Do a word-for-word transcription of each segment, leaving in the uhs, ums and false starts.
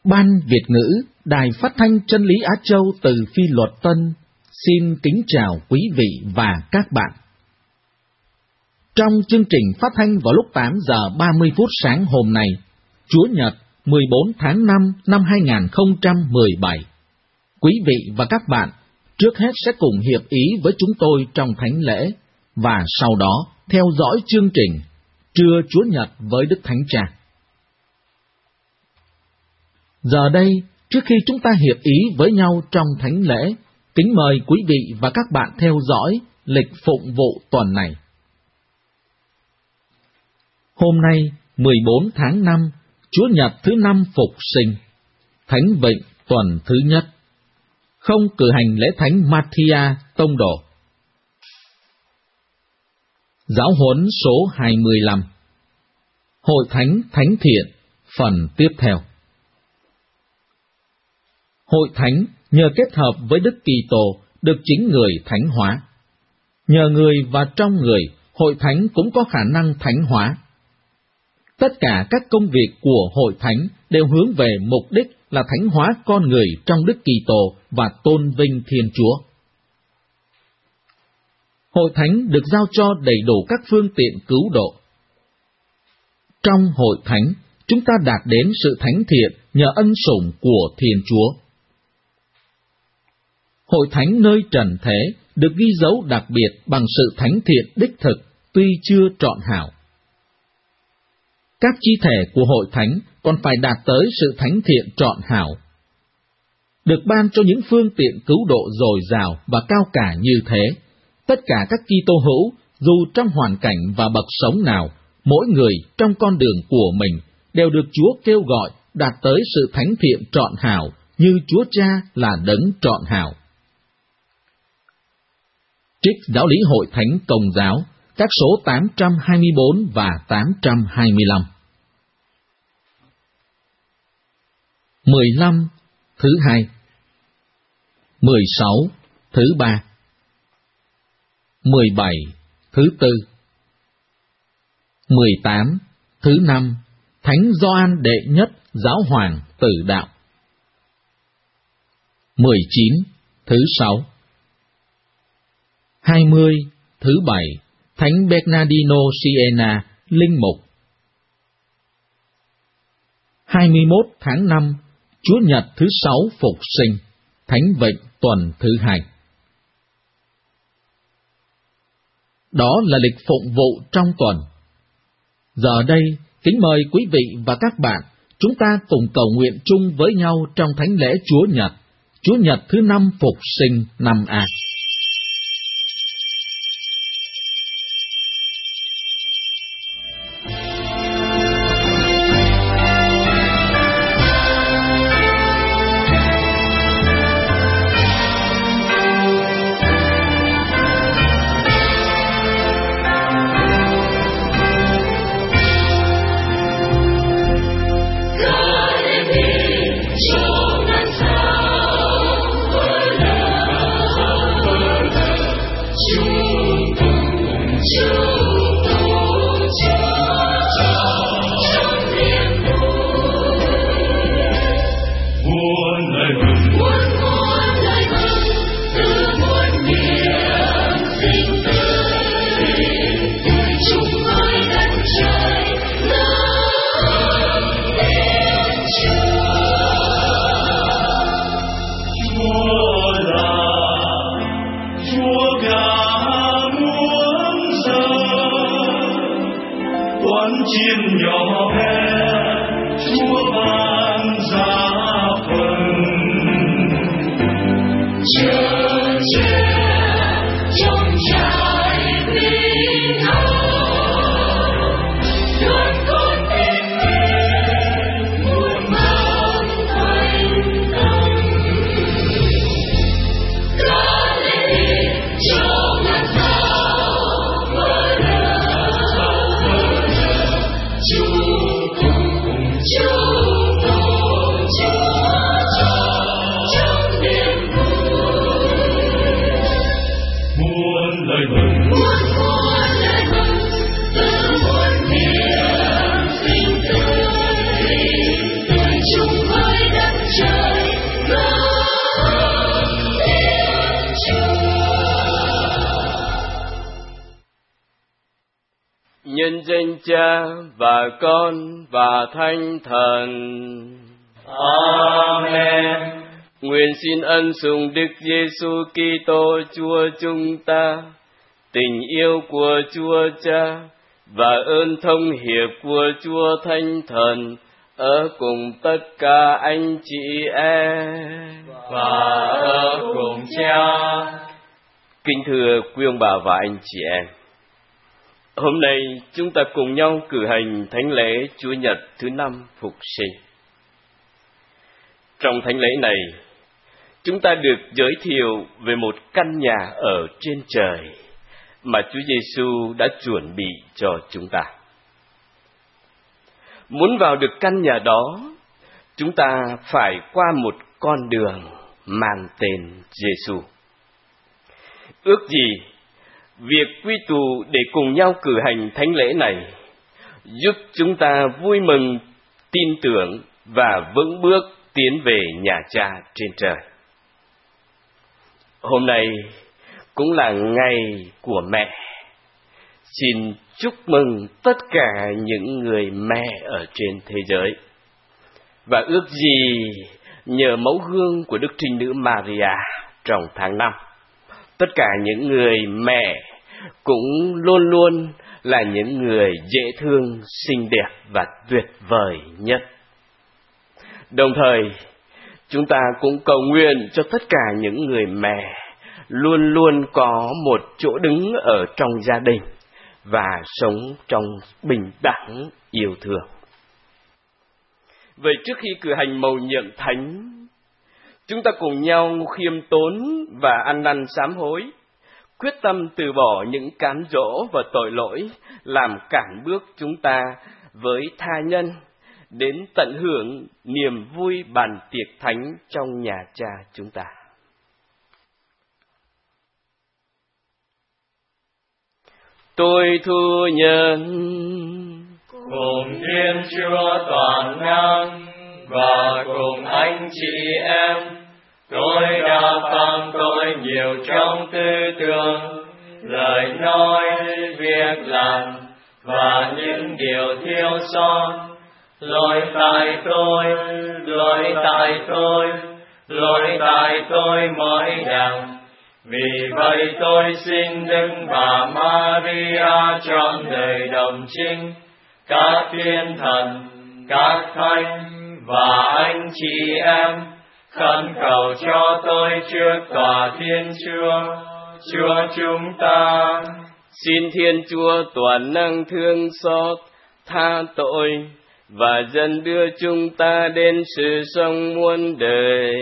Ban Việt ngữ, Đài Phát thanh Chân lý Á Châu từ Phi Luật Tân, xin kính chào quý vị và các bạn. Trong chương trình phát thanh vào lúc tám giờ ba mươi phút sáng hôm nay, Chúa Nhật mười bốn tháng năm năm hai nghìn không trăm mười bảy, quý vị và các bạn trước hết sẽ cùng hiệp ý với chúng tôi trong thánh lễ, và sau đó theo dõi chương trình Trưa Chúa Nhật với Đức Thánh Cha. Giờ đây, trước khi chúng ta hiệp ý với nhau trong thánh lễ, kính mời quý vị và các bạn theo dõi lịch phụng vụ tuần này. Hôm nay, mười bốn tháng năm, Chúa Nhật thứ năm Phục Sinh, Thánh Vịnh tuần thứ nhất, không cử hành lễ thánh Matthia tông đồ. Giáo huấn số hai mươi lăm. Hội thánh thánh thiện, phần tiếp theo. Hội thánh nhờ kết hợp với Đức Kitô được chính người thánh hóa. Nhờ người và trong người, hội thánh cũng có khả năng thánh hóa. Tất cả các công việc của hội thánh đều hướng về mục đích là thánh hóa con người trong Đức Kitô và tôn vinh Thiên Chúa. Hội thánh được giao cho đầy đủ các phương tiện cứu độ. Trong hội thánh, chúng ta đạt đến sự thánh thiện nhờ ân sủng của Thiên Chúa. Hội thánh nơi trần thế được ghi dấu đặc biệt bằng sự thánh thiện đích thực, tuy chưa trọn hảo. Các chi thể của hội thánh còn phải đạt tới sự thánh thiện trọn hảo, được ban cho những phương tiện cứu độ dồi dào và cao cả như thế. Tất cả các Kitô hữu, dù trong hoàn cảnh và bậc sống nào, mỗi người trong con đường của mình đều được Chúa kêu gọi đạt tới sự thánh thiện trọn hảo, như Chúa Cha là đấng trọn hảo. Trích Giáo lý Hội Thánh Công giáo, các số tám trăm hai mươi bốn và tám trăm hai mươi lăm. mười lăm, thứ hai. mười sáu, thứ ba. mười bảy, thứ tư. mười tám, thứ năm, Thánh Gioan đệ nhất giáo hoàng tử đạo. mười chín, thứ sáu. hai mươi, thứ bảy, Thánh Bernardino Siena, linh mục. hai mươi mốt tháng năm, Chúa Nhật thứ sáu Phục Sinh, Thánh Vịnh tuần thứ hai. Đó là lịch phụng vụ trong tuần. Giờ đây, kính mời quý vị và các bạn, chúng ta cùng cầu nguyện chung với nhau trong thánh lễ Chúa Nhật, Chúa Nhật thứ năm Phục Sinh năm A. Cho nhân danh Cha và Con và Thánh Thần. Amen. Nguyện xin ân sủng Đức Giêsu Kitô Chúa chúng ta, tình yêu của Chúa Cha và ơn thông hiệp của Chúa Thánh Thần ở cùng tất cả anh chị em và ở cùng Cha. Kính thưa quý ông bà và anh chị em, hôm nay chúng ta cùng nhau cử hành thánh lễ Chúa Nhật thứ năm Phục Sinh. Trong thánh lễ này, chúng ta được giới thiệu về một căn nhà ở trên trời mà Chúa Giêsu đã chuẩn bị cho chúng ta. Muốn vào được căn nhà đó, chúng ta phải qua một con đường mang tên Giêsu. Ước gì việc quy tụ để cùng nhau cử hành thánh lễ này giúp chúng ta vui mừng, tin tưởng và vững bước tiến về nhà Cha trên trời. Hôm nay cũng là ngày của mẹ. Xin chúc mừng tất cả những người mẹ ở trên thế giới. Và ước gì nhờ mẫu gương của Đức Trinh Nữ Maria trong tháng năm, tất cả những người mẹ cũng luôn luôn là những người dễ thương, xinh đẹp và tuyệt vời nhất. Đồng thời, chúng ta cũng cầu nguyện cho tất cả những người mẹ luôn luôn có một chỗ đứng ở trong gia đình và sống trong bình đẳng yêu thương. Vậy trước khi cử hành mầu nhiệm thánh, chúng ta cùng nhau khiêm tốn và ăn năn sám hối, quyết tâm từ bỏ những cám dỗ và tội lỗi làm cản bước chúng ta với tha nhân đến tận hưởng niềm vui bàn tiệc thánh trong nhà Cha chúng ta. Tôi thu nhận cùng Thiên Chúa toàn năng và cùng anh chị em, tôi đã phạm tội nhiều trong tư tưởng, lời nói, việc làm và những điều thiếu sót. Lỗi tại tôi, lỗi tại tôi, lỗi tại tôi mỗi đằng. Vì vậy tôi xin Đức Bà Maria trọn đời đồng trinh, các thiên thần, các thánh và anh chị em khẩn cầu cho tôi trước tòa Thiên Chúa, Chúa chúng ta. Xin Thiên Chúa toàn năng thương xót, tha tội và dần đưa chúng ta đến sự sống muôn đời.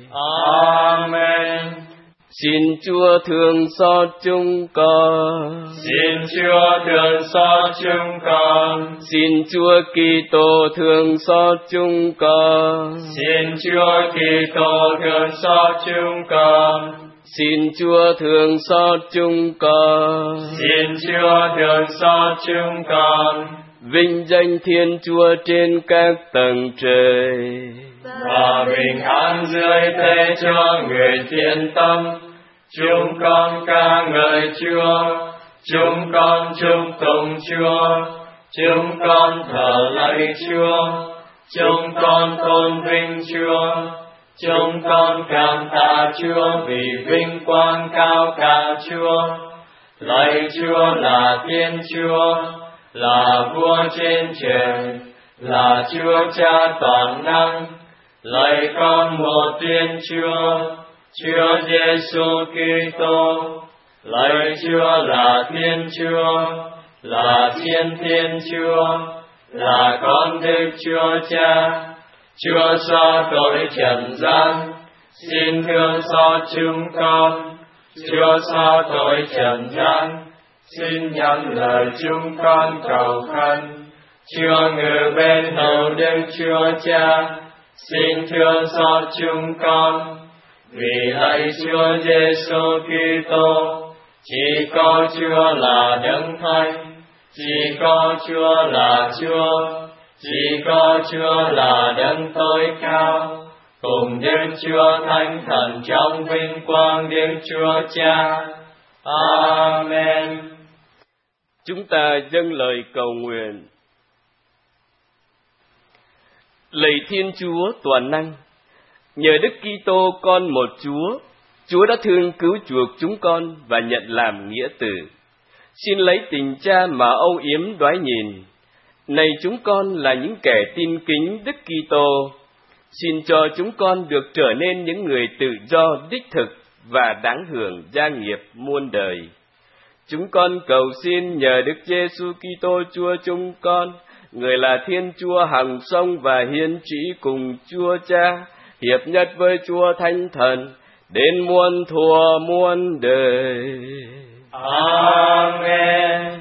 Amen. Xin Chúa thương xót chúng con. Xin Chúa thương xót chúng con. Xin Chúa Kitô thương xót chúng con. Xin Chúa Kitô thương xót chúng con. Xin Chúa thương xót chúng con. Xin Chúa thương xót chúng con. Vinh danh Thiên Chúa trên các tầng trời, và bình an dưới thế cho người thiện tâm. Chúng con ca ngợi Chúa, chúng con chung tụng Chúa, chúng con thờ lạy Chúa, chúng con tôn vinh Chúa, chúng con cảm tạ Chúa vì vinh quang cao cả Chúa. Lạy Chúa là Thiên Chúa, là Vua trên trời, là Chúa Cha toàn năng. Lạy con một Thiên Chúa, Chúa Giêsu Kitô. Lạy Chúa là Thiên Chúa, là Thiên Thiên Chúa, là con Đức Chúa Cha. Chúa xóa tội trần gian, xin thương xót chúng con. Chúa xóa tội trần gian, xin nhận lời chúng con cầu khẩn. Chúa ngự bên hầu Đức Chúa Cha, xin thương xót chúng con. Vì lạy Chúa Giêsu Kitô, chỉ có Chúa là Đấng Thánh, chỉ có Chúa là Chúa, chỉ có Chúa là Đấng tối cao, cùng Đức Chúa Thánh Thần trong vinh quang Đức Chúa Cha. Amen. Chúng ta dâng lời cầu nguyện. Lạy Thiên Chúa toàn năng, nhờ Đức Kitô con một Chúa, Chúa đã thương cứu chuộc chúng con và nhận làm nghĩa tử. Xin lấy tình Cha mà âu yếm đoái nhìn. Này chúng con là những kẻ tin kính Đức Kitô, xin cho chúng con được trở nên những người tự do đích thực và đáng hưởng gia nghiệp muôn đời. Chúng con cầu xin nhờ Đức Giêsu Kitô Chúa chúng con, người là Thiên Chúa hằng sống và hiên trị cùng Chúa Cha, hiệp nhất với Chúa Thánh Thần, đến muôn thuở muôn đời. Amen.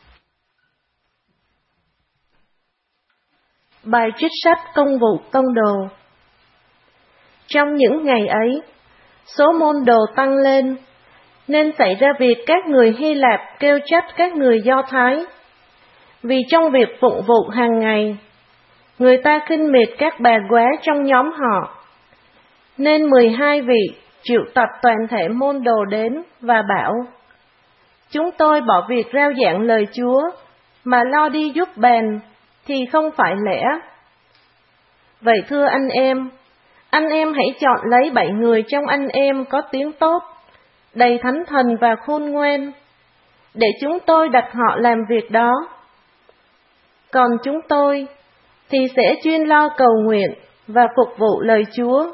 Bài trích sách Công vụ Tông đồ. Trong những ngày ấy, số môn đồ tăng lên, nên xảy ra việc các người Hy Lạp kêu trách các người Do Thái. Vì trong việc phụng vụ hàng ngày, người ta khinh miệt các bà góa trong nhóm họ, nên mười hai vị triệu tập toàn thể môn đồ đến và bảo: chúng tôi bỏ việc rao giảng lời Chúa mà lo đi giúp bèn thì không phải lẽ. Vậy thưa anh em, anh em hãy chọn lấy bảy người trong anh em có tiếng tốt, đầy thánh thần và khôn ngoan, để chúng tôi đặt họ làm việc đó. Còn chúng tôi thì sẽ chuyên lo cầu nguyện và phục vụ lời Chúa.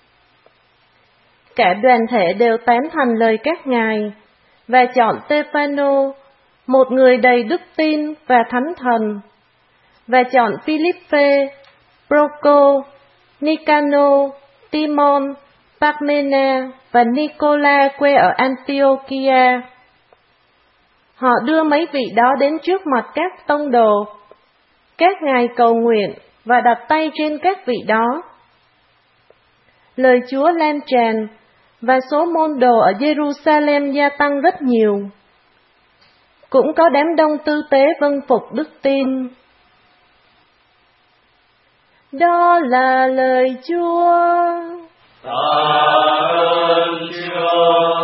Cả đoàn thể đều tán thành lời các ngài và chọn Stê-phano, một người đầy đức tin và thánh thần, và chọn Philippe, Proco, Nicano, Timon, Parmena và Nicola quê ở Antiochia. Họ đưa mấy vị đó đến trước mặt các tông đồ. Các ngài cầu nguyện và đặt tay trên các vị đó. Lời Chúa lan tràn và số môn đồ ở Jerusalem gia tăng rất nhiều. Cũng có đám đông tư tế vâng phục đức tin. Đó là lời Chúa. Tạ ơn Chúa.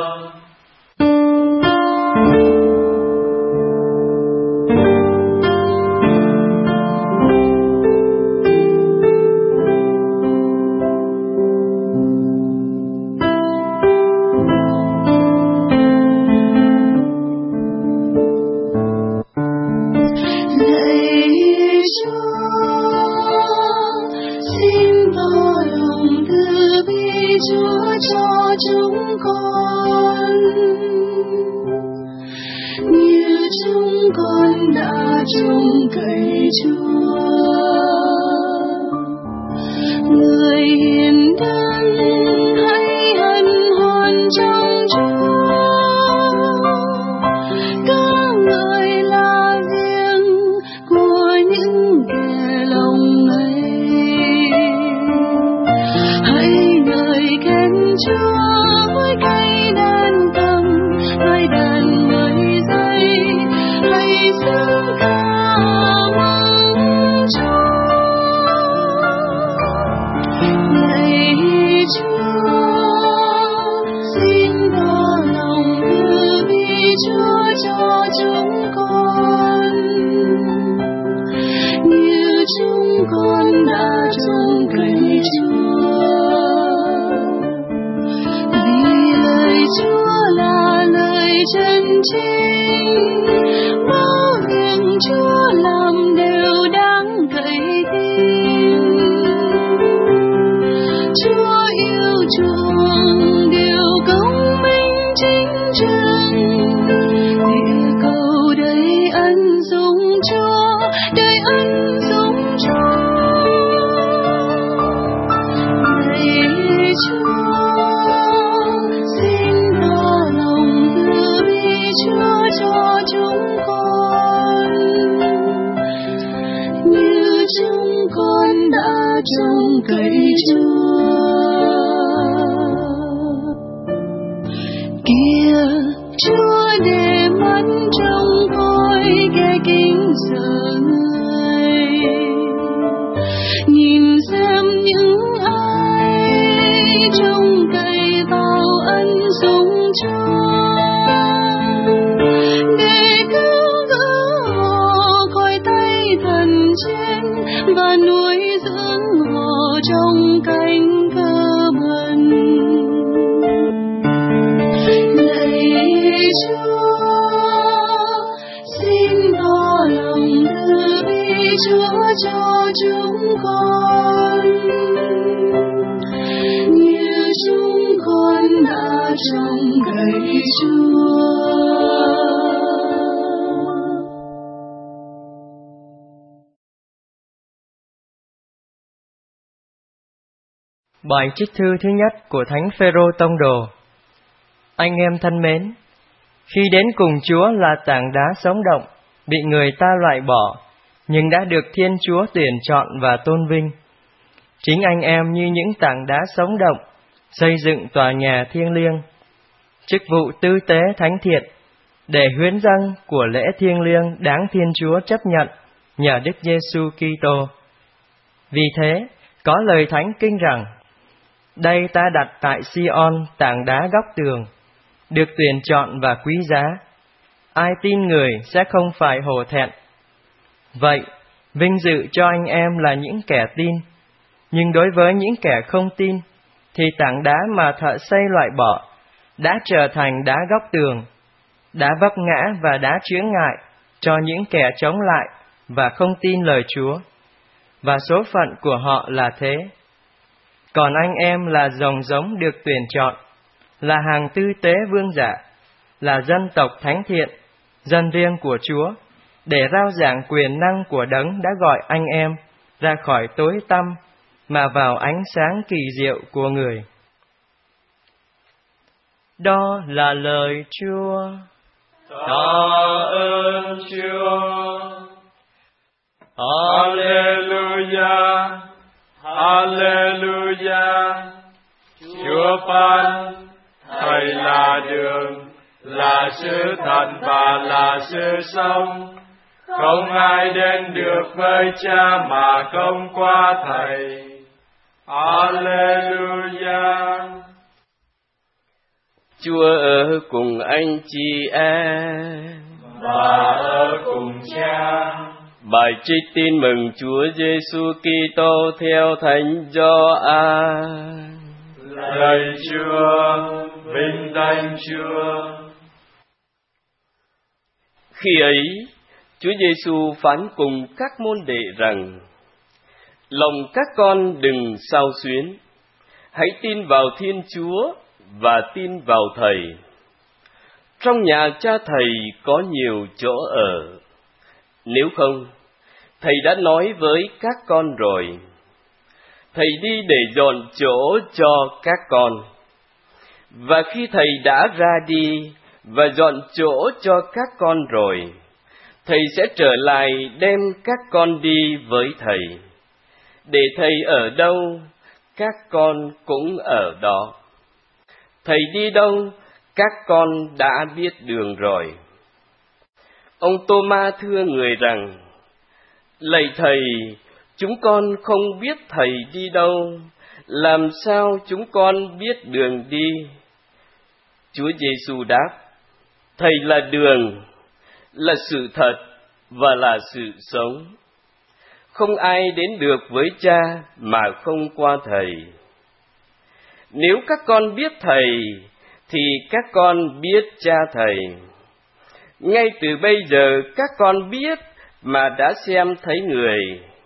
Để cứu gỡ trong cánh cơ bần. Lạy Chúa, xin tỏ lòng từ bi Chúa cho chúng con, như chúng con đã trông cậy Chúa. Bài trích thư thứ nhất của Thánh Phêrô Tông Đồ. Anh em thân mến, khi đến cùng Chúa là tảng đá sống động, bị người ta loại bỏ, nhưng đã được Thiên Chúa tuyển chọn và tôn vinh. Chính anh em như những tảng đá sống động, xây dựng tòa nhà thiêng liêng, chức vụ tư tế thánh thiện, để huyến dâng của lễ thiêng liêng đáng Thiên Chúa chấp nhận nhờ Đức Giêsu Kitô. Vì thế, có lời Thánh Kinh rằng: đây ta đặt tại Sion tảng đá góc tường, được tuyển chọn và quý giá, ai tin người sẽ không phải hổ thẹn. Vậy, vinh dự cho anh em là những kẻ tin, nhưng đối với những kẻ không tin, thì tảng đá mà thợ xây loại bỏ đã trở thành đá góc tường, đá vấp ngã và đá chướng ngại cho những kẻ chống lại và không tin lời Chúa. Và số phận của họ là thế. Còn anh em là dòng giống được tuyển chọn, là hàng tư tế vương giả, là dân tộc thánh thiện, dân riêng của Chúa, để rao giảng quyền năng của Đấng đã gọi anh em ra khỏi tối tăm mà vào ánh sáng kỳ diệu của Người. Đó là lời Chúa. Tạ ơn Chúa. Alleluia, Alleluia. Chúa phán, Thầy là đường, là sự thật và là sự sống. Không ai đến được với Cha mà không qua Thầy. Alleluia. Chúa ở cùng anh chị em và ở cùng Cha. Bài trích tin mừng Chúa Giêsu Kitô theo Thánh Gioan. Lạy Chúa, vinh danh Chúa. Khi ấy, Chúa Giêsu phán cùng các môn đệ rằng: lòng các con đừng xao xuyến, hãy tin vào Thiên Chúa và tin vào Thầy. Trong nhà Cha Thầy có nhiều chỗ ở, nếu không, Thầy đã nói với các con rồi. Thầy đi để dọn chỗ cho các con. Và khi Thầy đã ra đi và dọn chỗ cho các con rồi, Thầy sẽ trở lại đem các con đi với Thầy. Để Thầy ở đâu, các con cũng ở đó. Thầy đi đâu, các con đã biết đường rồi. Ông Tô-ma thưa người rằng: lạy Thầy, chúng con không biết Thầy đi đâu, làm sao chúng con biết đường đi? Chúa Giêsu đáp: Thầy là đường, là sự thật và là sự sống. Không ai đến được với Cha mà không qua Thầy. Nếu các con biết Thầy, thì các con biết Cha Thầy. Ngay từ bây giờ các con biết mà đã xem thấy Người.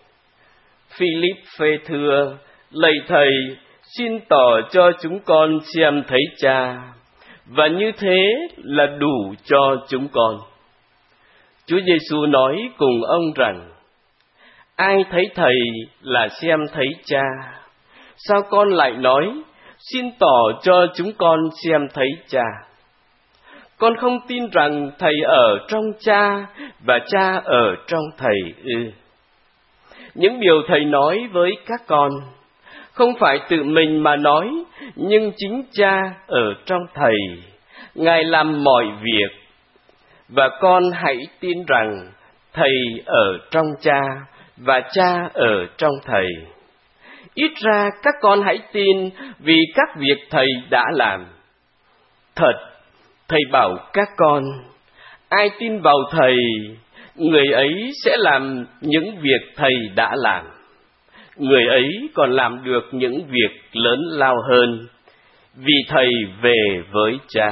Philip phê thưa: lạy Thầy, xin tỏ cho chúng con xem thấy Cha, và như thế là đủ cho chúng con. Chúa Giêsu nói cùng ông rằng: ai thấy Thầy là xem thấy Cha. Sao con lại nói, xin tỏ cho chúng con xem thấy Cha? Con không tin rằng Thầy ở trong Cha và Cha ở trong Thầy ư? Những điều Thầy nói với các con không phải tự mình mà nói, nhưng chính Cha ở trong Thầy, Ngài làm mọi việc. Và con hãy tin rằng Thầy ở trong Cha và Cha ở trong Thầy. Ít ra các con hãy tin vì các việc Thầy đã làm. Thật, Thầy bảo các con, ai tin vào Thầy, người ấy sẽ làm những việc Thầy đã làm. người ấy còn làm được những việc lớn lao hơn, vì thầy về với Cha.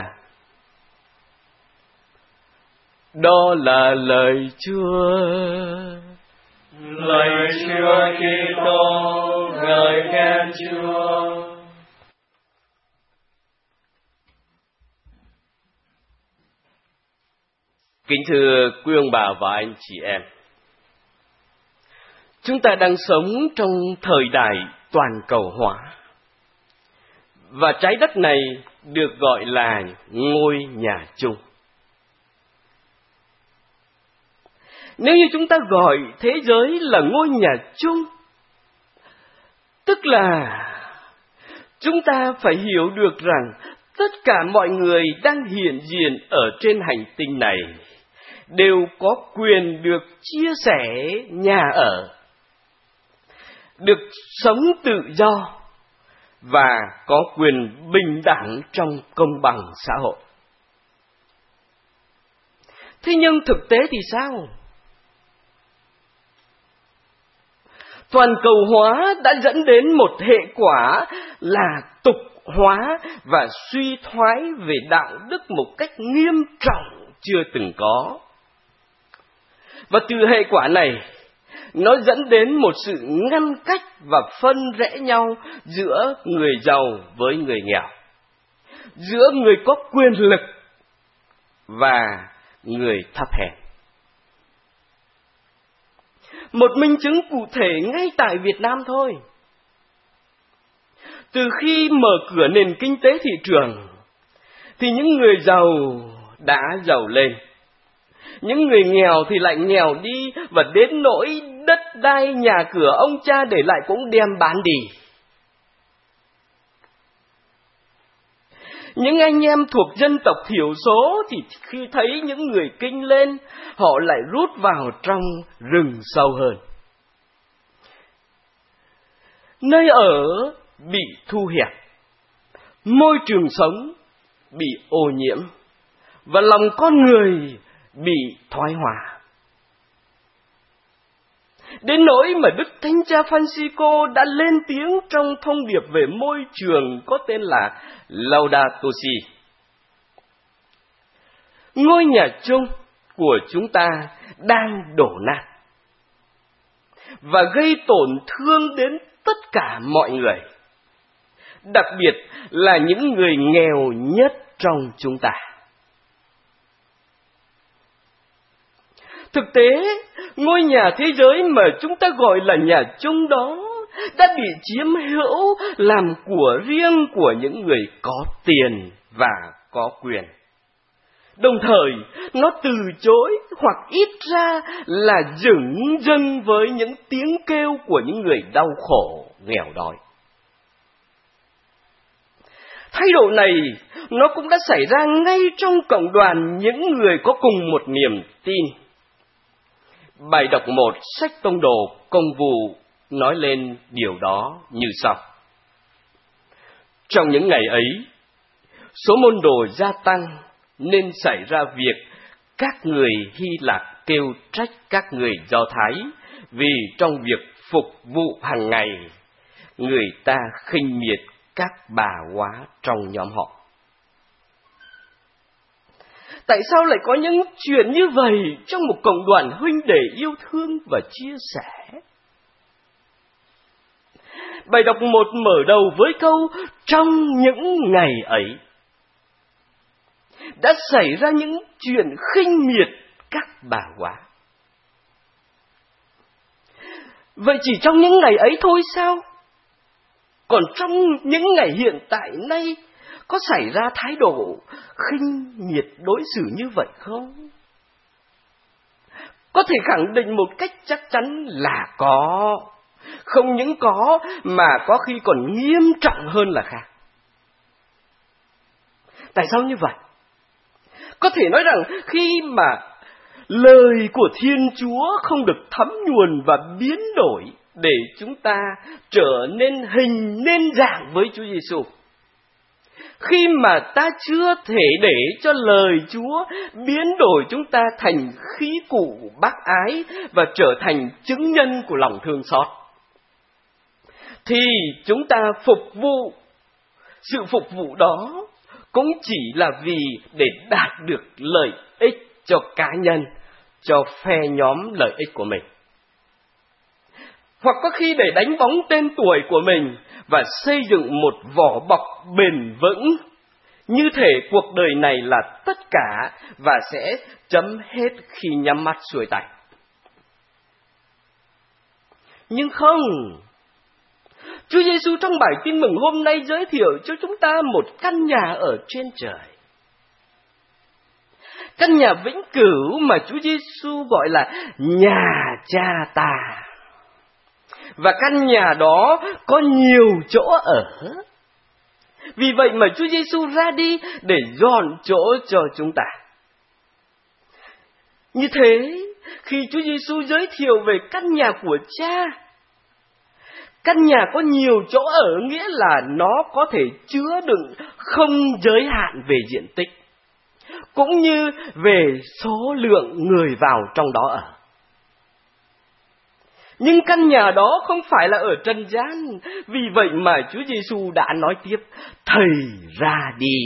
Đó là lời Chúa. Lời Chúa Kitô, ngợi khen Chúa. Kính thưa quý ông bà và anh chị em, chúng ta đang sống trong thời đại toàn cầu hóa, và trái đất này được gọi là ngôi nhà chung. Nếu như chúng ta gọi thế giới là ngôi nhà chung, tức là chúng ta phải hiểu được rằng tất cả mọi người đang hiện diện ở trên hành tinh này đều có quyền được chia sẻ nhà ở, được sống tự do và có quyền bình đẳng trong công bằng xã hội. Thế nhưng thực tế thì sao? Toàn cầu hóa đã dẫn đến một hệ quả là tục hóa và suy thoái về đạo đức một cách nghiêm trọng chưa từng có. Và từ hệ quả này, nó dẫn đến một sự ngăn cách và phân rẽ nhau giữa người giàu với người nghèo, giữa người có quyền lực và người thấp hèn. Một minh chứng cụ thể ngay tại Việt Nam thôi. Từ khi mở cửa nền kinh tế thị trường, thì những người giàu đã giàu lên, những người nghèo thì lại nghèo đi, và đến nỗi đất đai nhà cửa ông cha để lại cũng đem bán đi. Những anh em thuộc dân tộc thiểu số thì khi thấy những người kinh lên, họ lại rút vào trong rừng sâu hơn. Nơi ở bị thu hẹp, môi trường sống bị ô nhiễm, và lòng con người bị thoái hóa. Đến nỗi mà Đức Thánh Cha Francisco đã lên tiếng trong thông điệp về môi trường có tên là Laudato Si. Ngôi nhà chung của chúng ta đang đổ nát và gây tổn thương đến tất cả mọi người, đặc biệt là những người nghèo nhất trong chúng ta. Thực tế, ngôi nhà thế giới mà chúng ta gọi là nhà chung đó đã bị chiếm hữu làm của riêng của những người có tiền và có quyền. Đồng thời, nó từ chối hoặc ít ra là dửng dưng với những tiếng kêu của những người đau khổ, nghèo đói. Thay đổi này, nó cũng đã xảy ra ngay trong cộng đoàn những người có cùng một niềm tin. Bài đọc một sách Tông Đồ Công vụ nói lên điều đó như sau. Trong những ngày ấy, số môn đồ gia tăng nên xảy ra việc các người Hy Lạp kêu trách các người Do Thái vì trong việc phục vụ hàng ngày, người ta khinh miệt các bà quá trong nhóm họ. Tại sao lại có những chuyện như vậy trong một cộng đoàn huynh đệ yêu thương và chia sẻ? Bài đọc một mở đầu với câu trong những ngày ấy đã xảy ra những chuyện khinh miệt các bà quá. Vậy chỉ trong những ngày ấy thôi sao? Còn trong những ngày hiện tại nay có xảy ra thái độ khinh miệt đối xử như vậy không? Có thể khẳng định một cách chắc chắn là có. Không những có mà có khi còn nghiêm trọng hơn là khác. Tại sao như vậy? Có thể nói rằng khi mà lời của Thiên Chúa không được thấm nhuần và biến đổi để chúng ta trở nên hình nên dạng với Chúa Giêsu, khi mà ta chưa thể để cho lời Chúa biến đổi chúng ta thành khí cụ bác ái và trở thành chứng nhân của lòng thương xót, thì chúng ta phục vụ. Sự phục vụ đó cũng chỉ là vì để đạt được lợi ích cho cá nhân, cho phe nhóm lợi ích của mình. Hoặc có khi để đánh bóng tên tuổi của mình và xây dựng một vỏ bọc bền vững, như thể cuộc đời này là tất cả và sẽ chấm hết khi nhắm mắt xuôi tay. Nhưng không, Chúa Giêsu trong bài tin mừng hôm nay giới thiệu cho chúng ta một căn nhà ở trên trời. Căn nhà vĩnh cửu mà Chúa Giêsu gọi là nhà Cha ta. Và căn nhà đó có nhiều chỗ ở. Vì vậy mà Chúa Giêsu ra đi để dọn chỗ cho chúng ta. Như thế, khi Chúa Giêsu giới thiệu về căn nhà của Cha, căn nhà có nhiều chỗ ở nghĩa là nó có thể chứa đựng không giới hạn về diện tích, cũng như về số lượng người vào trong đó ở. Nhưng căn nhà đó không phải là ở trần gian, vì vậy mà Chúa Giêsu đã nói tiếp, Thầy ra đi.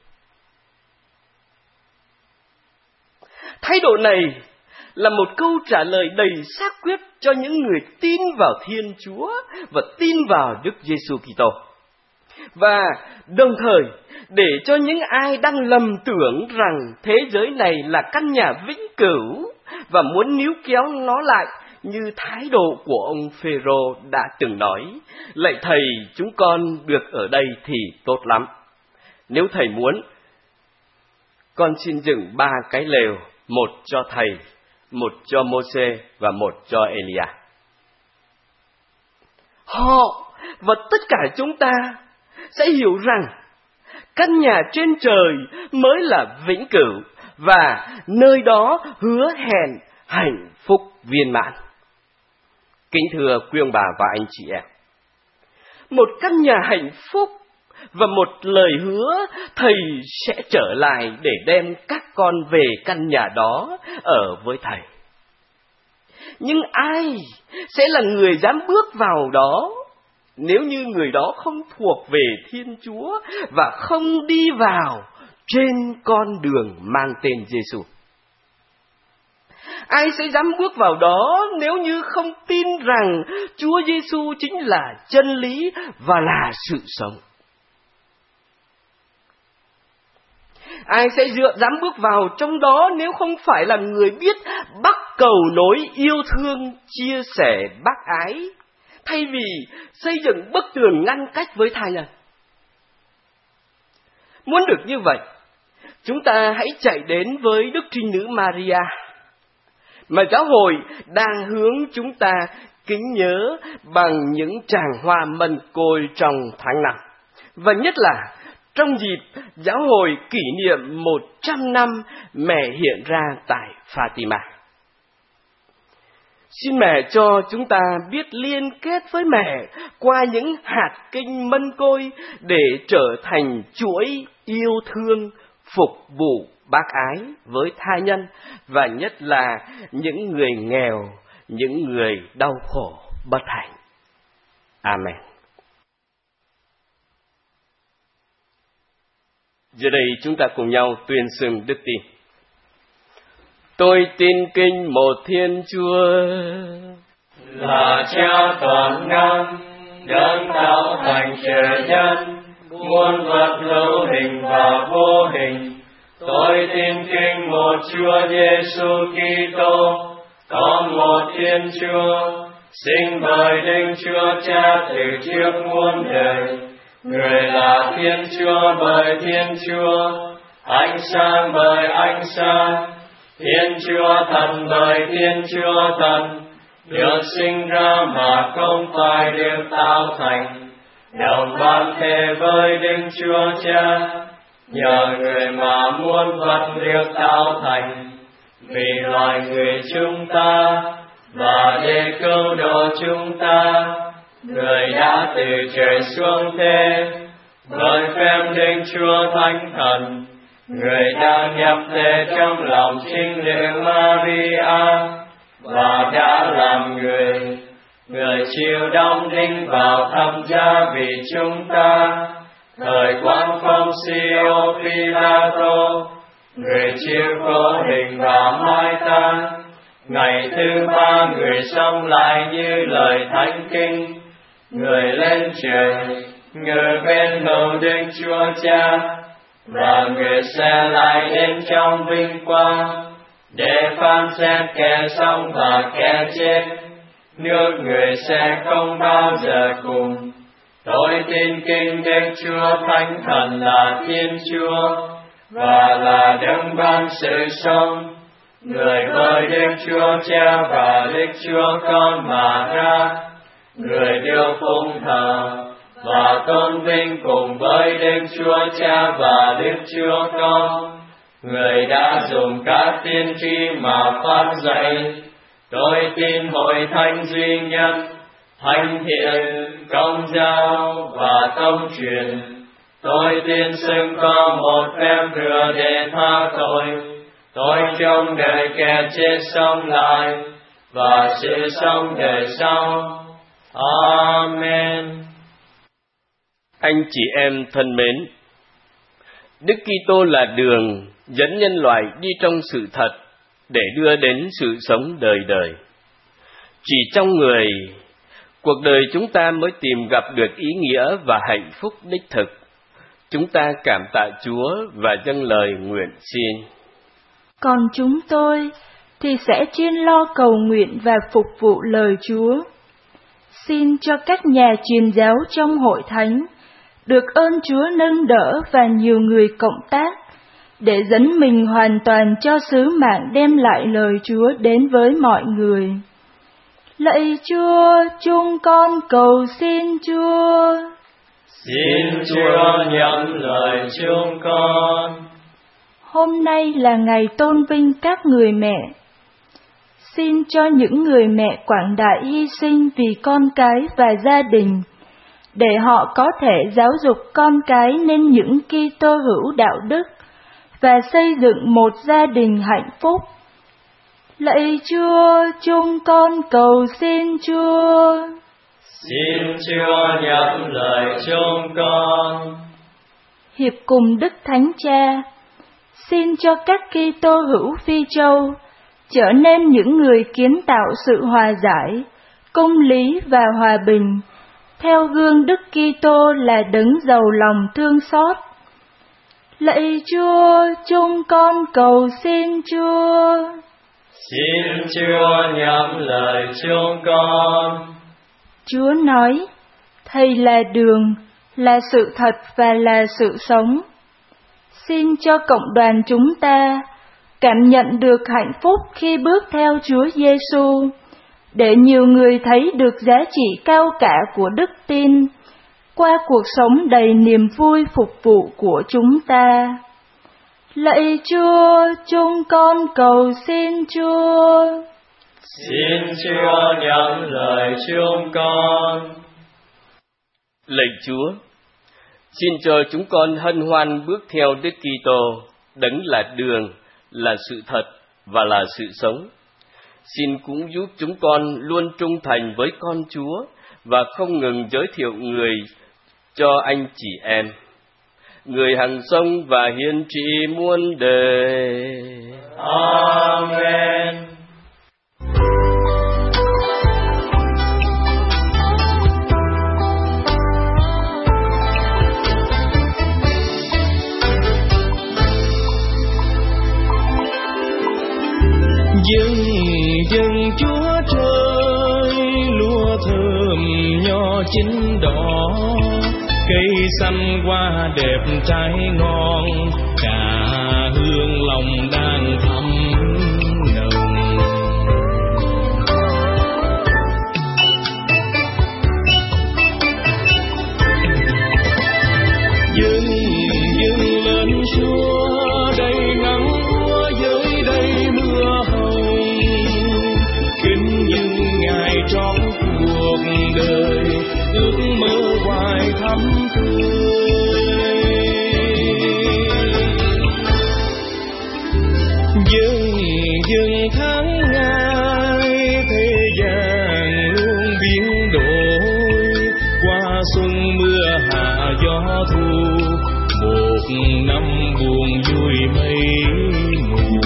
Thái độ này là một câu trả lời đầy xác quyết cho những người tin vào Thiên Chúa và tin vào Đức Giêsu Kitô. Và đồng thời để cho những ai đang lầm tưởng rằng thế giới này là căn nhà vĩnh cửu và muốn níu kéo nó lại như thái độ của ông Phêrô đã từng nói, lạy Thầy, chúng con được ở đây thì tốt lắm. Nếu Thầy muốn, con xin dựng ba cái lều, một cho Thầy, một cho Mô-sê và một cho Elia. Họ và tất cả chúng ta sẽ hiểu rằng căn nhà trên trời mới là vĩnh cửu và nơi đó hứa hẹn hạnh phúc viên mãn. Kính thưa quý ông bà và anh chị em, một căn nhà hạnh phúc và một lời hứa Thầy sẽ trở lại để đem các con về căn nhà đó ở với Thầy. Nhưng ai sẽ là người dám bước vào đó nếu như người đó không thuộc về Thiên Chúa và không đi vào trên con đường mang tên Giêsu? Ai sẽ dám bước vào đó nếu như không tin rằng Chúa Giêsu chính là chân lý và là sự sống? Ai sẽ dựa dám bước vào trong đó nếu không phải là người biết bắt cầu nối yêu thương, chia sẻ bác ái, thay vì xây dựng bức tường ngăn cách với tha nhân? Muốn được như vậy, chúng ta hãy chạy đến với Đức Trinh Nữ Maria, mà giáo hội đang hướng chúng ta kính nhớ bằng những tràng hoa mân côi trong tháng năm. Và nhất là trong dịp giáo hội kỷ niệm một trăm năm mẹ hiện ra tại Fatima. Xin mẹ cho chúng ta biết liên kết với mẹ qua những hạt kinh mân côi để trở thành chuỗi yêu thương, phục vụ bác ái với tha nhân, và nhất là những người nghèo, những người đau khổ, bất hạnh. Amen. Giờ đây chúng ta cùng nhau tuyên xưng đức tin. Tôi tin kinh một Thiên Chúa, là Cha toàn năng, đấng tạo thành trời nhân, muôn vật hữu hình và vô hình. Tôi tin kinh một Chúa Giêsu Kitô, có một Thiên Chúa, sinh bởi Đức Chúa Cha từ trước muôn đời. Người là Thiên Chúa bởi Thiên Chúa, ánh sáng bởi ánh sáng, Thiên Chúa thần bởi Thiên Chúa thần, được sinh ra mà không phải được tạo thành, đồng ban thề với Đức Chúa Cha, nhờ người mà muôn vật được tạo thành, vì loài người chúng ta và để cứu độ chúng ta. Người đã từ trời xuống thế, bởi phép Đức Chúa Thánh Thần, Người đã nhập thể trong lòng trinh nữ Maria và đã làm người, Người chịu đóng đinh vào thập giá vì chúng ta, thời quan phong Sio Pilato, người chịu khổ hình và mai táng. Ngày thứ ba người sống lại như lời thánh kinh, người lên trời, người bên hữu Đức Chúa Cha, và người sẽ lại đến trong vinh quang để phán xét kẻ sống và kẻ chết. Nước người sẽ không bao giờ cùng. Tôi tin kinh Đức Chúa Thánh Thần là Thiên Chúa và là đấng ban sự sống, người với Đức Chúa Cha và Đức Chúa Con mà ra, người được phụng thờ và tôn vinh cùng với Đức Chúa Cha và Đức Chúa Con, người đã dùng các tiên tri mà phát dạy. Tôi tin hội thánh duy nhất, thánh thiện, công giáo và công truyền. Tôi tin xưng có một phép rửa để tha tội. Tôi trông đợi kẻ chết sống lại và sự sống đời sau. Amen. Anh chị em thân mến, Đức Kitô là đường dẫn nhân loại đi trong sự thật để đưa đến sự sống đời đời. Chỉ trong Người, cuộc đời chúng ta mới tìm gặp được ý nghĩa và hạnh phúc đích thực. Chúng ta cảm tạ Chúa và dâng lời nguyện xin. Còn chúng tôi thì sẽ chuyên lo cầu nguyện và phục vụ lời Chúa. Xin cho các nhà truyền giáo trong hội thánh được ơn Chúa nâng đỡ và nhiều người cộng tác để dẫn mình hoàn toàn cho sứ mạng đem lại lời Chúa đến với mọi người. Lạy Chúa, chúng con cầu xin Chúa. Xin Chúa nhận lời chúng con. Hôm nay là ngày tôn vinh các người mẹ. Xin cho những người mẹ quảng đại hy sinh vì con cái và gia đình, để họ có thể giáo dục con cái nên những Kitô hữu đạo đức và xây dựng một gia đình hạnh phúc. Lạy Chúa, chúng con cầu xin Chúa. Xin Chúa nhận lời chúng con. Hiệp cùng Đức Thánh Cha, xin cho các Kitô hữu Phi Châu trở nên những người kiến tạo sự hòa giải, công lý và hòa bình, theo gương Đức Kitô là đấng giàu lòng thương xót. Lạy Chúa, chúng con cầu xin Chúa. Xin Chúa nhận lời chúng con. Chúa nói, Thầy là đường, là sự thật và là sự sống. Xin cho cộng đoàn chúng ta cảm nhận được hạnh phúc khi bước theo Chúa Giêsu, để nhiều người thấy được giá trị cao cả của đức tin qua cuộc sống đầy niềm vui phục vụ của chúng ta. Lạy Chúa, chúng con cầu xin Chúa. Xin Chúa nhận lời chúng con. Lạy Chúa, xin cho chúng con hân hoan bước theo Đức Kitô, đấng là đường, là sự thật và là sự sống. Xin cũng giúp chúng con luôn trung thành với con Chúa và không ngừng giới thiệu người cho anh chị em, người hằng sống và hiển trị muôn đời. Amen. Dâng dâng Chúa trời, lúa thơm nho chín đỏ, cây xanh hoa đẹp trái ngon, trà hương lòng đang thắm nồng. Dâng dâng lên Chúa đầy nắng úa dưới đây mưa hồng, kính những ngày trong cuộc đời ước mơ hoài thắm tươi. Dâng mưa hạ gió thu, một năm buồn vui mây mù.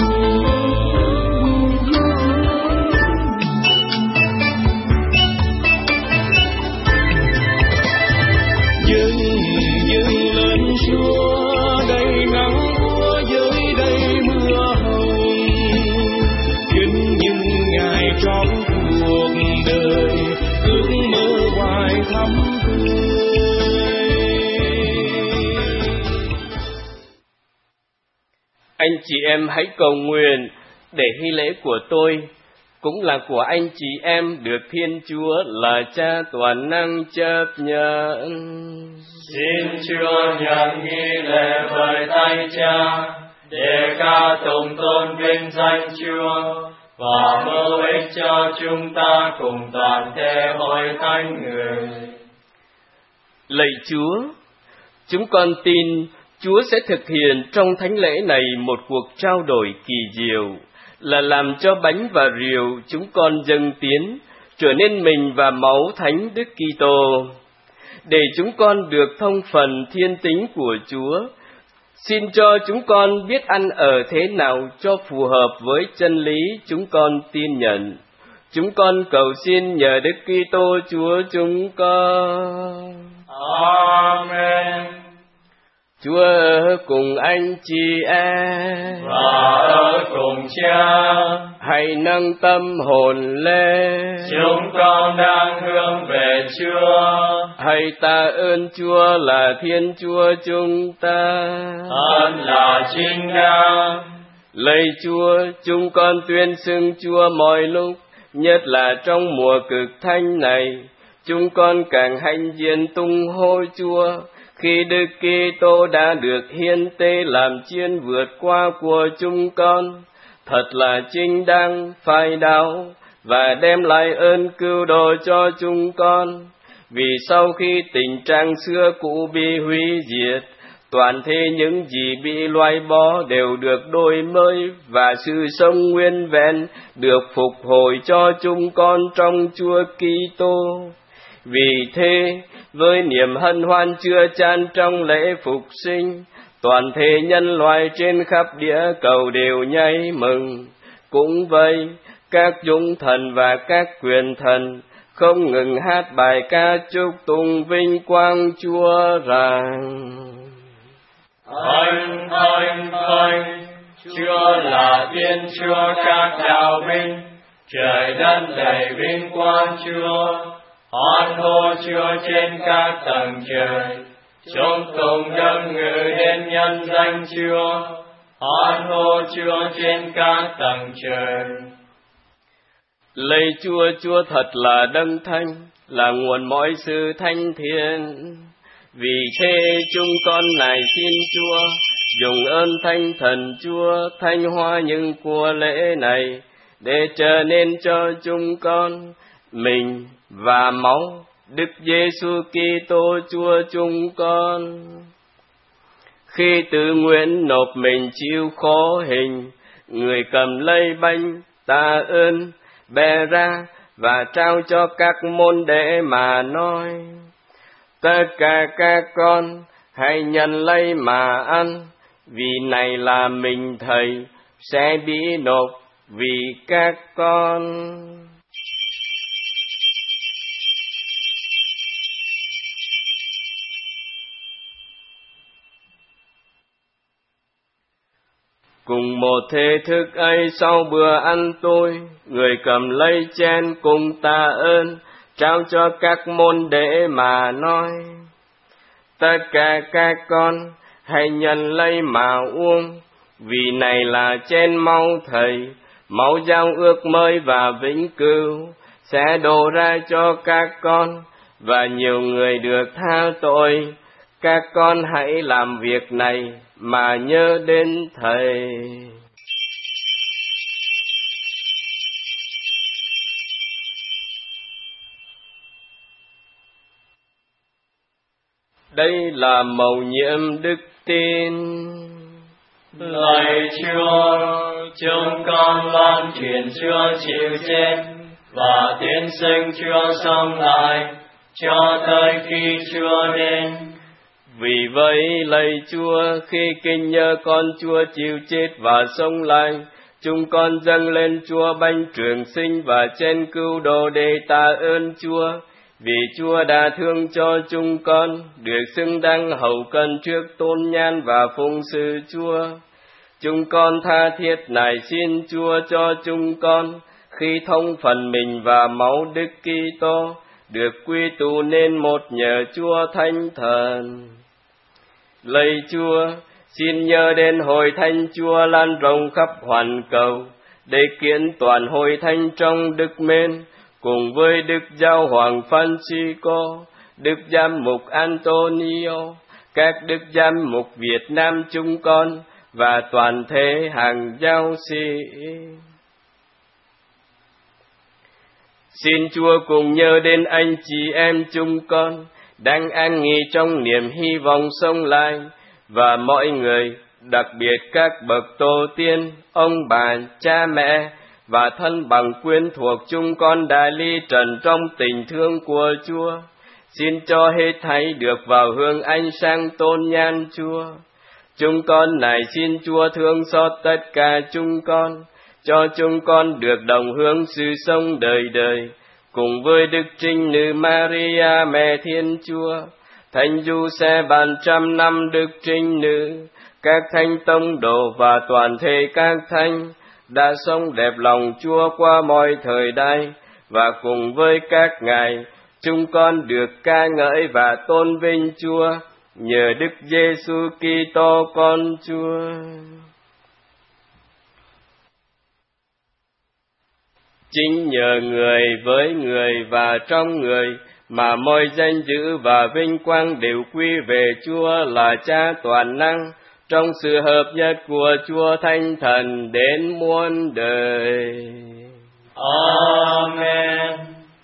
Dâng dâng lên Chúa đầy nắng úa dưới đây mưa hồng, kính những ngày trong cuộc đời ước mơ hoài thắm tươi. Anh chị em hãy cầu nguyện để hy lễ của tôi cũng là của anh chị em được Thiên Chúa là Cha toàn năng chấp nhận. Xin Chúa nhận nghi lễ với tay Cha, để ca tụng tôn vinh danh Chúa và mưu ích cho chúng ta cùng toàn thể hội thánh người. Lạy Chúa, chúng con tin Chúa sẽ thực hiện trong thánh lễ này một cuộc trao đổi kỳ diệu, là làm cho bánh và rượu chúng con dâng tiến trở nên mình và máu Thánh Đức Kitô. Để chúng con được thông phần thiên tính của Chúa, xin cho chúng con biết ăn ở thế nào cho phù hợp với chân lý chúng con tin nhận. Chúng con cầu xin nhờ Đức Kitô Chúa chúng con. Amen. Chúa ở cùng anh chị em và ở cùng Cha. Hãy nâng tâm hồn lên, Chúng con đang hướng về Chúa. Hãy tạ ơn Chúa là Thiên Chúa chúng ta. Ơn là chính đáng. Lạy Chúa, chúng con tuyên xưng Chúa mọi lúc, nhất là trong mùa cực thanh này. Chúng con càng hãnh diện tung hô Chúa, khi Đức Kitô đã được hiến tế làm chiên vượt qua của chúng con, thật là chính đáng, phải đạo và đem lại ơn cứu độ cho chúng con. Vì sau khi tình trạng xưa cũ bị hủy diệt, toàn thể những gì bị loại bỏ đều được đổi mới và sự sống nguyên vẹn được phục hồi cho chúng con trong Chúa Kitô. Vì thế, với niềm hân hoan chưa chan trong lễ phục sinh, toàn thể nhân loại trên khắp địa cầu đều nhảy mừng. Cũng vậy, các dũng thần và các quyền thần không ngừng hát bài ca chúc tụng vinh quang Chúa rằng: Thánh, thánh, thánh, Chúa là Thiên Chúa các đạo binh, trời đất đầy vinh quang Chúa. Hoan hô Chúa trên các tầng trời, chúng cùng dâng ngự đến nhân danh Chúa. Hoan hô Chúa trên các tầng trời. Lạy Chúa, Chúa thật là đấng thánh, là nguồn mọi sự thanh thiện. Vì thế chúng con nài xin Chúa dùng ơn Thánh Thần Chúa thanh hóa những của lễ này, để trở nên cho chúng con mình và máu Đức Giêsu Kitô Chúa chúng con. Khi tự nguyện nộp mình chịu khổ hình, người cầm lấy bánh tạ ơn, bẻ ra và trao cho các môn đệ mà nói: Tất cả các con hãy nhận lấy mà ăn, vì này là mình Thầy sẽ bị nộp vì các con. Cùng một thể thức ấy, sau bữa ăn tối, người cầm lấy chén cùng tạ ơn, trao cho các môn đệ mà nói: Tất cả các con hãy nhận lấy mà uống, vì này là chén máu Thầy, máu giao ước mới và vĩnh cửu, sẽ đổ ra cho các con và nhiều người được tha tội. Các con hãy làm việc này mà nhớ đến Thầy. Đây là mầu nhiệm đức tin. Lạy Chúa, chúng con loan truyền Chúa chịu chết và tiến sinh Chúa sống lại, cho tới khi Chúa đến. Vì vậy lạy Chúa, khi kinh nhớ con Chúa chịu chết và sống lại, chúng con dâng lên Chúa bánh trường sinh và chén cứu độ để tạ ơn Chúa, vì Chúa đã thương cho chúng con, được xứng đáng hầu cận trước tôn nhan và phụng sự Chúa. Chúng con tha thiết nài xin Chúa cho chúng con, khi thông phần mình và máu Đức Kitô, được quy tụ nên một nhờ Chúa Thánh Thần. Lạy Chúa, xin nhớ đến hội thánh Chúa lan rộng khắp hoàn cầu, để kiện toàn hội thánh trong đức mến, cùng với Đức Giáo hoàng Francisco, Đức Giám mục Antonio, các Đức Giám mục Việt Nam chúng con, và toàn thể hàng giáo sĩ. Xin Chúa cùng nhớ đến anh chị em chúng con, đang an nghỉ trong niềm hy vọng sống lại, và mọi người, đặc biệt các bậc tổ tiên, ông bà, cha mẹ, và thân bằng quyến thuộc chúng con đã ly trần trong tình thương của Chúa. Xin cho hết thảy được vào hương ánh sáng tôn nhan Chúa. Chúng con này xin Chúa thương xót tất cả chúng con, cho chúng con được đồng hướng sự sống đời đời, cùng với Đức Trinh Nữ Maria Mẹ Thiên Chúa, Thánh Giuse ban trăm năm Đức Trinh Nữ, các thánh tông đồ và toàn thể các thánh đã sống đẹp lòng Chúa qua mọi thời đại, và cùng với các ngài, chúng con được ca ngợi và tôn vinh Chúa nhờ Đức Giêsu Kitô con Chúa. Chính nhờ người, với người và trong người mà mọi danh dự và vinh quang đều quy về Chúa là Cha toàn năng, trong sự hợp nhất của Chúa Thánh Thần đến muôn đời. Amen.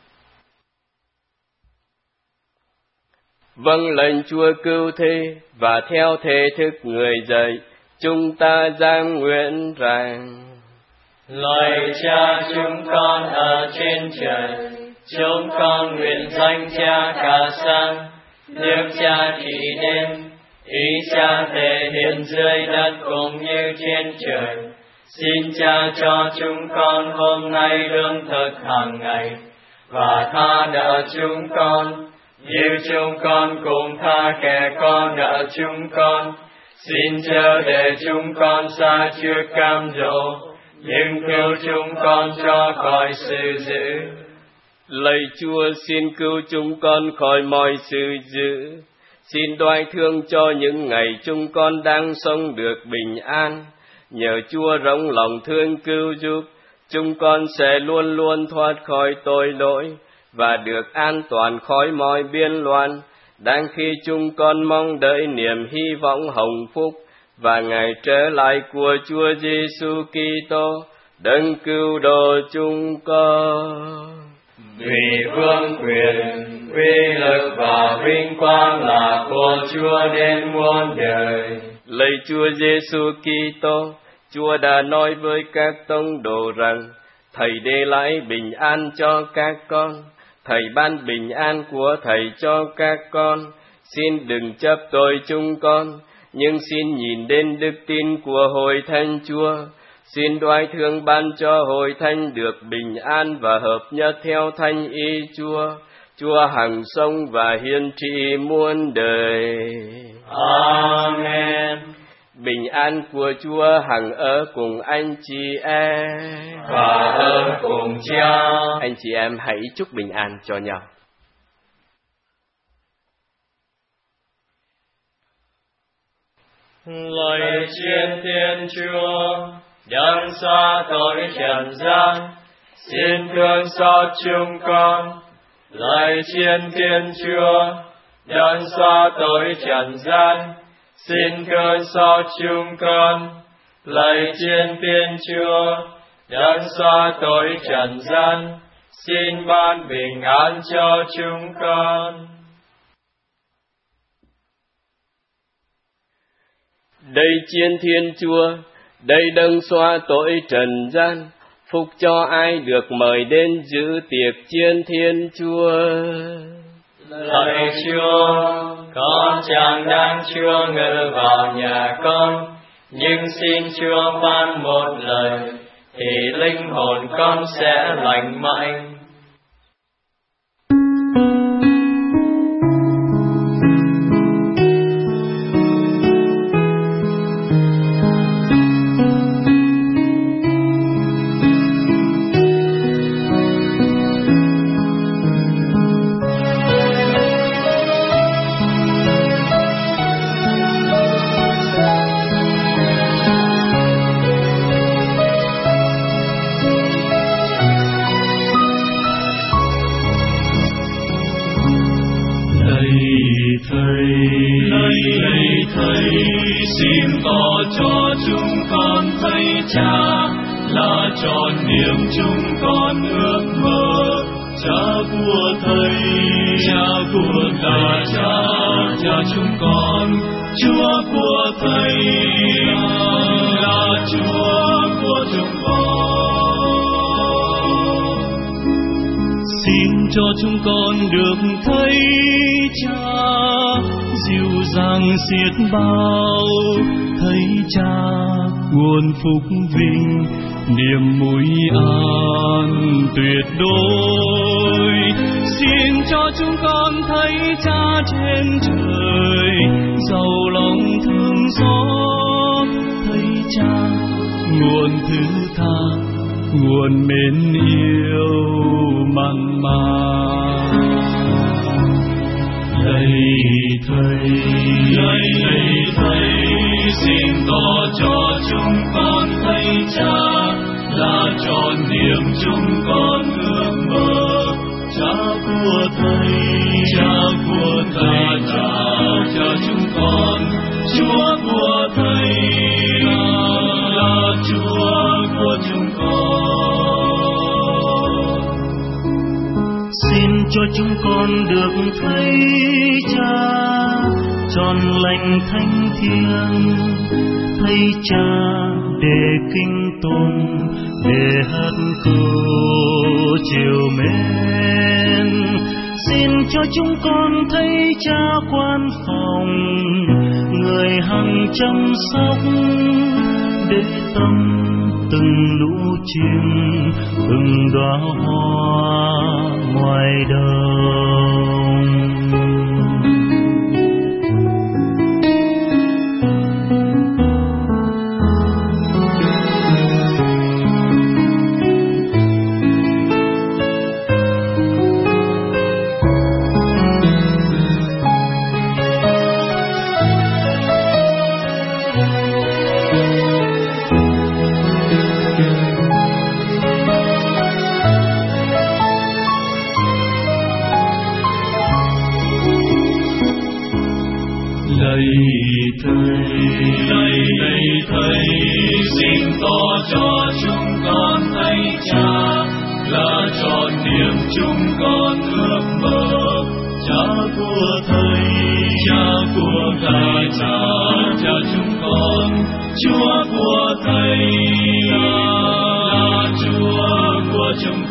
Vâng lệnh Chúa cứu thế, và theo thể thức người dạy, chúng ta giang nguyện rằng: Lạy Cha chúng con ở trên trời, chúng con nguyện danh Cha cả sang, nước Cha trị đến, ý Cha thể hiện dưới đất cũng như trên trời. Xin Cha cho chúng con hôm nay lương thực hàng ngày, và tha nợ chúng con, như chúng con cũng tha kẻ có nợ chúng con. Xin chớ để chúng con sa trước cam dỗ, nhưng cứu chúng con cho khỏi sự dữ. Lạy Chúa, xin cứu chúng con khỏi mọi sự dữ. Xin đoái thương cho những ngày chúng con đang sống được bình an. Nhờ Chúa rộng lòng thương cứu giúp, chúng con sẽ luôn luôn thoát khỏi tội lỗi và được an toàn khỏi mọi biên loạn, đang khi chúng con mong đợi niềm hy vọng hồng phúc và ngày trở lại của Chúa Giêsu Kitô, đấng cứu độ chúng con. Vì vương quyền, uy lực và vinh quang là của Chúa đến muôn đời. Lạy Chúa Giêsu Kitô, Chúa đã nói với các tông đồ rằng: Thầy để lại bình an cho các con. Thầy ban bình an của Thầy cho các con. Xin đừng chấp tội chúng con, nhưng xin nhìn đến đức tin của hội thánh Chúa. Xin đoái thương ban cho hội thánh được bình an và hợp nhất theo thánh ý Chúa. Chúa hằng sống và hiên trị muôn đời. Amen. Bình an của Chúa hằng ở cùng anh chị em và ở cùng Cha. Anh chị em hãy chúc bình an cho nhau. Lạy Thiên Thiên Chúa, đấng xóa tội trần gian, xin thương xót chúng con. Lạy Thiên Thiên Chúa, đấng xóa tội trần gian, xin thương xót chúng con. Lạy Thiên Thiên Chúa, đấng xóa tội trần gian, xin ban bình an cho chúng con. Đây Thiên Thiên Chúa, đây đấng xóa tội trần gian, phúc cho ai được mời đến dự tiệc Thiên Thiên Chúa. Lạy Chúa, con chẳng đáng Chúa ngự vào nhà con, nhưng xin Chúa ban một lời, thì linh hồn con sẽ lành mạnh. Xin tỏ cho chúng con thấy Cha là tròn niềm chúng con ước mơ. Cha của Thầy, Cha của là Cha, Cha chúng con. Chúa của Thầy là Chúa của chúng con. Xin cho chúng con được thấy Cha dịu dàng xiết bao, thấy Cha nguồn phúc vinh, niềm vui an tuyệt đối. Xin cho chúng con thấy Cha trên trời, giàu lòng thương xót, thấy Cha nguồn thứ tha, nguồn mến yêu mặn mà. Lạy Thầy, lạy lạy Thầy, xin tỏ cho chúng con thấy Cha là tròn niềm chúng con ước mơ. Cha của Thầy, Cha của Thầy, Cha, Cha chúng con. Chúa của Thầy là Chúa của chúng con. Xin cho chúng con được thấy Cha tròn lành thánh thiêng, thấy Cha để kinh tùng, để hát câu chiều mến. Xin cho chúng con thấy Cha quan phòng, người hằng chăm sóc, để tâm từng lũ chim, từng đóa hoa ngoài đồng. Lạy lạy Thầy, xin tỏ cho chúng con thấy Cha là tròn niềm chúng con ước mơ. Cha của Thầy, Cha của Thầy, Cha, Cha chúng con. Chúa của Thầy là Chúa của chúng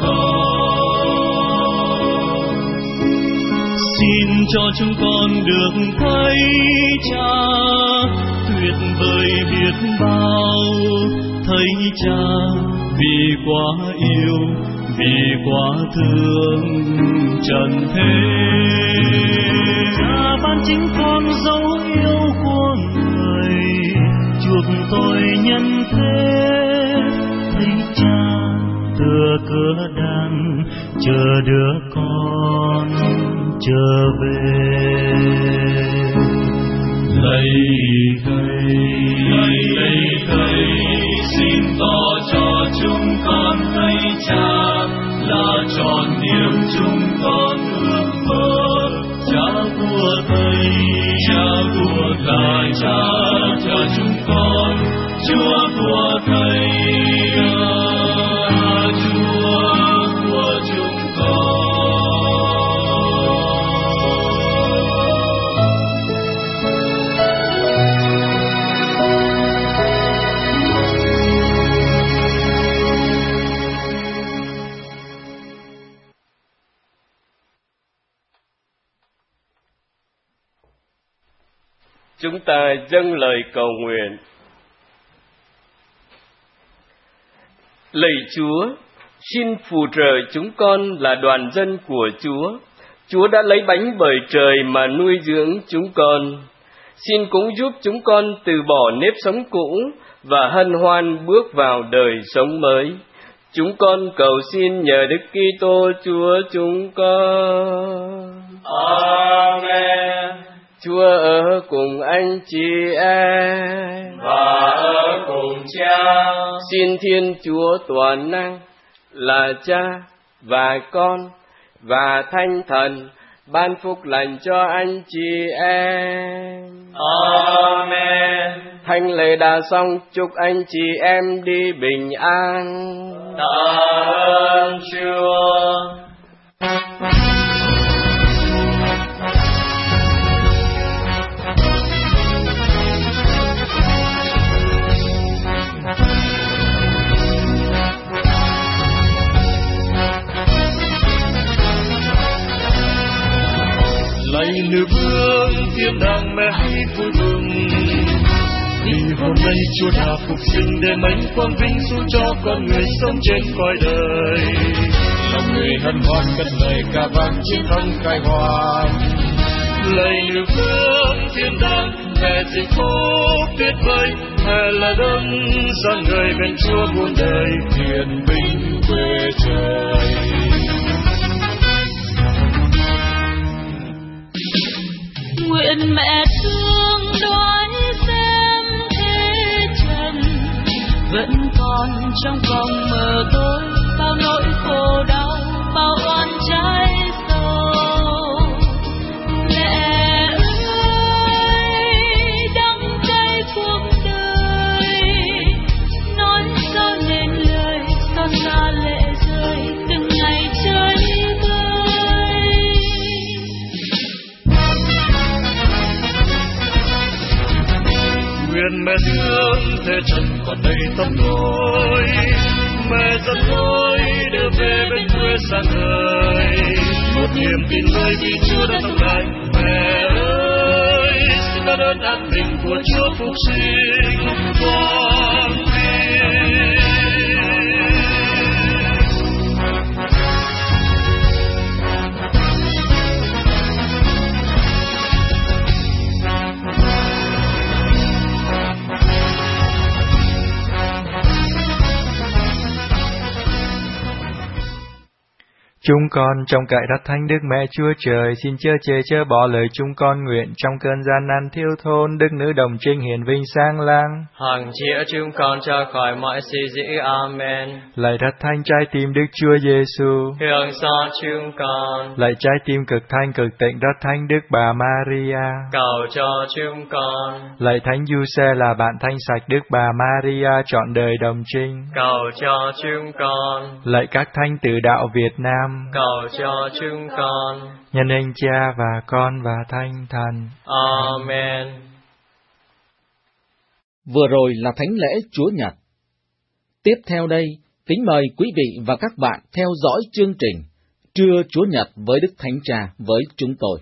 con. Xin cho chúng con được thấy Cha tuyệt vời biết bao, thấy Cha vì quá yêu, vì quá thương trần thế. Cha ban chính con dấu yêu của người, chuộc tôi nhân thế. Thấy Cha tựa cửa đàn chờ đứa con trở về. Lạy Thầy, lạy lạy Thầy, xin tỏ cho chúng con thấy Cha là tròn niềm chúng con ước mơ. Cha của Thầy, Cha của Thầy, Cha, Cha chúng con. Chúa của Thầy là Chúa của chúng con. Chúng ta dâng lời cầu nguyện. Lạy Chúa, xin phù trợ chúng con là đoàn dân của Chúa. Chúa đã lấy bánh bởi trời mà nuôi dưỡng chúng con. Xin cũng giúp chúng con từ bỏ nếp sống cũ và hân hoan bước vào đời sống mới. Chúng con cầu xin nhờ Đức Kitô Chúa chúng con. Amen. Chúa ở cùng anh chị em và ở cùng Cha. Xin Thiên Chúa toàn năng là Cha và Con và Thánh Thần ban phúc lành cho anh chị em. Amen. Thánh lễ đã xong, chúc anh chị em đi bình an. Tạ ơn Chúa. Lạy nữ vương thiên đàng mẹ hãy vui mừng, vì hôm nay Chúa đã phục sinh để mánh quang vinh xuống cho con người sống trên cõi đời. Lòng người hân hoan cất lời ca vang chiến thắng khai hoàng. Lạy nữ vương thiên đàng mẹ dịch phúc tuyệt vời, mẹ là đấng sang người bên Chúa muôn đời, thiên binh quê trời. Nguyện mẹ thương đoái xem thế trần, vẫn còn trong vòng mờ tối bao nỗi khổ đau, bao oan trái sầu. Mẹ ơi đắng cay cuộc đời, nói sao nên lời, sao xa lệ rơi từng ngày trời nguyện mẹ thương thế trần còn đây tâm lối, mẹ dẫn lối đưa về bên quê xa người. Một niềm tin nơi vì Chúa đã sống lại, mẹ ơi xin ban ơn an bình của Chúa phục sinh con tin. Chúng con trong cậy đất thánh Đức Mẹ Chúa Trời, xin chớ chê chớ bỏ lời chúng con nguyện trong cơn gian nan thiếu thốn, Đức Nữ Đồng Trinh hiển vinh sáng lang. Hằng chữa chúng con cho khỏi mọi suy dĩ. Amen. Lạy đất thánh trái tim Đức Chúa Giêsu, hướng xót chúng con. Lạy trái tim cực thanh cực tịnh đất thánh Đức Bà Maria, cầu cho chúng con. Lạy thánh Giuse là bạn thanh sạch Đức Bà Maria trọn đời đồng trinh, cầu cho chúng con. Lạy các thánh tử đạo Việt Nam, cầu cho chúng con. Nhân danh Cha và Con và Thánh Thần. Amen. Vừa rồi là thánh lễ Chúa Nhật. Tiếp theo đây, kính mời quý vị và các bạn theo dõi chương trình Trưa Chúa Nhật với Đức Thánh Cha với chúng tôi.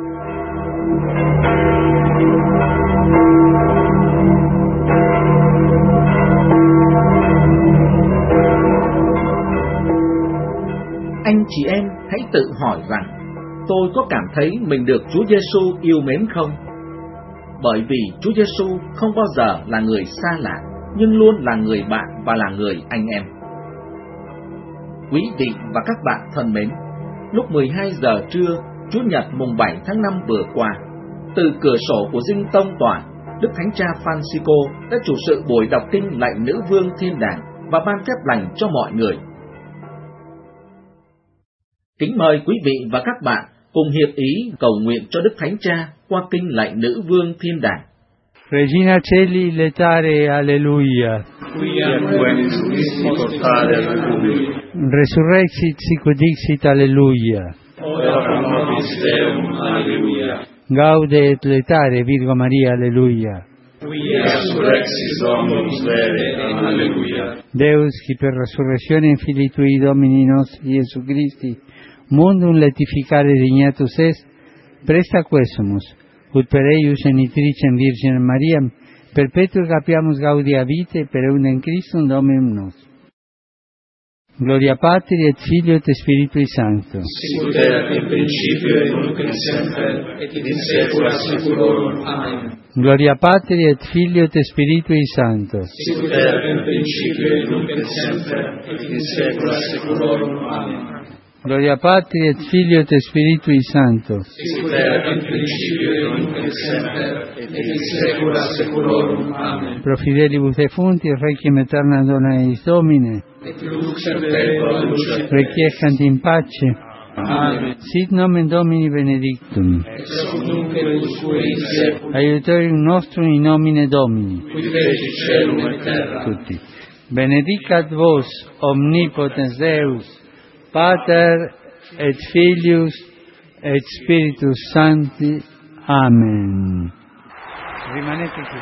Anh chị em hãy tự hỏi rằng, tôi có cảm thấy mình được Chúa Giêsu yêu mến không? Bởi vì Chúa Giêsu không bao giờ là người xa lạ, nhưng luôn là người bạn và là người anh em. Quý vị và các bạn thân mến, lúc mười hai giờ trưa, Chủ nhật mùng bảy tháng năm vừa qua, từ cửa sổ của dinh tông tòa, Đức Thánh Cha Francisco đã chủ sự buổi đọc kinh lạy Nữ Vương Thiên Đàng và ban phép lành cho mọi người. Kính mời quý vị và các bạn cùng hiệp ý cầu nguyện cho Đức Thánh Cha qua kinh lạy Nữ Vương Thiên Đàng. Regina Celi letare, alleluia. Quia quem suismo portare, alleluia. Resurrexit sicut dixit, alleluia. Ora pro nobis Deum, alleluia. Gaude et letare, Virgo Maria, alleluia. Quia resurrexit Dominus vere, alleluia. Deus, qui per resurrectionem Filii Tui Domini nostri Iesu Christi, mundum letificare dignatus est, presta quesumus, ut per eius genitricem Virginem Mariam, perpetuum capiamus gaudia vitae, per eundem Christum Dominum nostrum. Gloria Patri et Filio et Spiritui Sancto. Sicut erat in principio et nunc et semper et in saecula saeculorum. Amen. Gloria Patri et Filio et Spiritui Sancto. Sicut erat in principio et nunc et semper et in saecula saeculorum. Amen. Gloria Patri et Filio et Spiritui Sancto. Sicut erat in principio et nunc et semper et in saecula saeculorum. Amen. Pro fidelibus defunctis requiem aeterna dona eis Domine. Et lux perpetua luce. Requiescant in pace. Amen. Sit nomen Domini benedictum. Ex hoc nunc et usque in saecula. Aiutorium nostrum in nomine Domini. Qui feci caelum et terra. Tutti. Benedicat vos omnipotens Deus, Pater et Filius et Spiritus Sancti. Amen. Rimanete qui.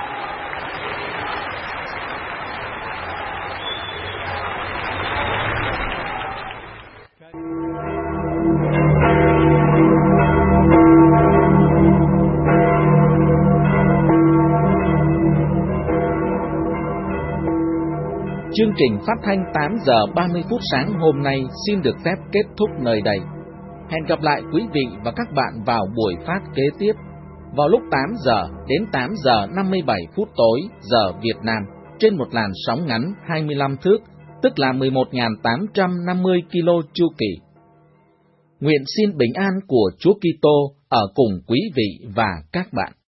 Chương trình phát thanh tám giờ ba mươi phút sáng hôm nay xin được phép kết thúc nơi đây. Hẹn gặp lại quý vị và các bạn vào buổi phát kế tiếp vào lúc tám giờ đến tám giờ năm mươi bảy phút tối giờ Việt Nam trên một làn sóng ngắn hai mươi lăm thước, tức là mười một nghìn tám trăm năm mươi ki lô chu kỳ. Nguyện xin bình an của Chúa Kitô ở cùng quý vị và các bạn.